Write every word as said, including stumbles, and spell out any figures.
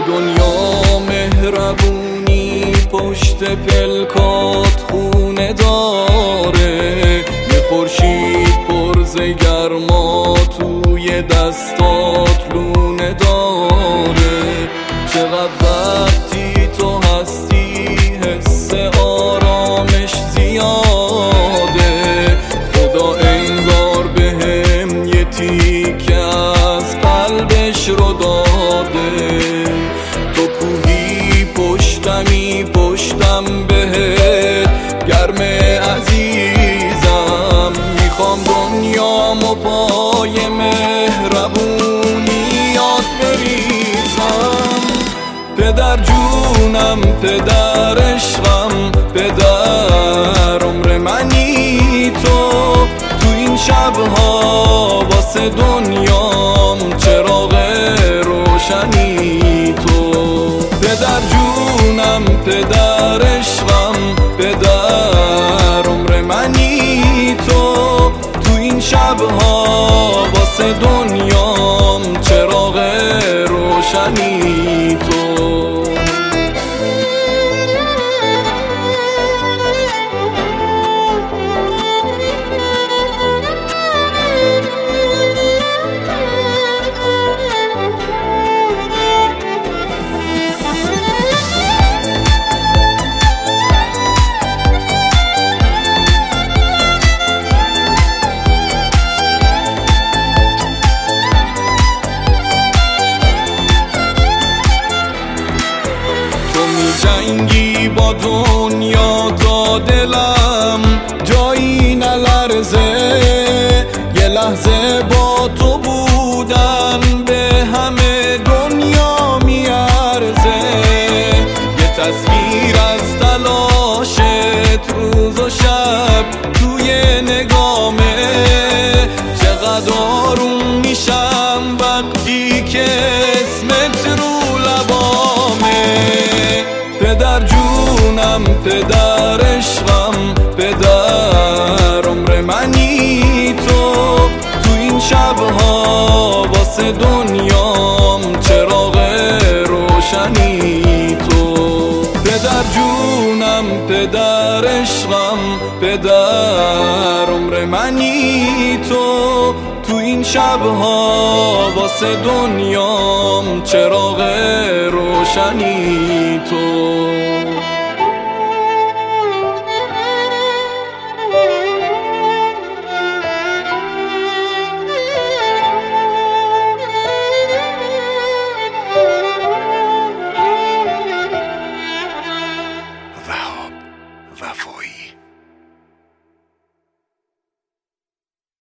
دنیا مهربونی پشت پلکات خونه داره، یه خورشید پرز گرما توی دستات لونه داره. چقدر وقتی تو هستی حس آرامش زیاده، خدا انگار بهم یه تیکه از قلبش رو داده. تو کوهی پشتمی پشتم بهت گرم عزیزم، میخوام دنیامو پای مهربونیات بریزم. پدر جونم پدر عشقم پدر عمر منی تو، تو این شبها واسه دنیام چراغ روشنی تو. پدر جونم پدر عشقم پدر عمر منی تو، تو این شبها واسه دنیام چراغ روشنی تو. جنگی با دنیا تا دلم جایی نلرزه، یه لحظه با تو بودن به همه دنیا میارزه. یه تصویر از تلاشت روز و شب توی نگامه، چقدر آروم میشم وقتی که اسمت رو لبامه. پدر جونم پدر عشقم پدر عمر منی تو، تو این شبها واسه دنیام چراغ روشنی تو. پدر جونم پدر عشقم پدر عمر منی تو، تو این شبها واسه دنیام چراغ